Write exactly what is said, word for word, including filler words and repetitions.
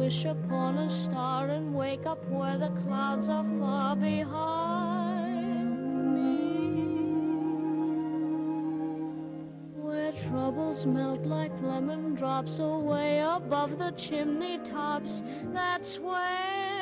wish upon a star and wake up where the clouds are far behind me, where troubles melt like lemon drops away above the chimney tops. That's where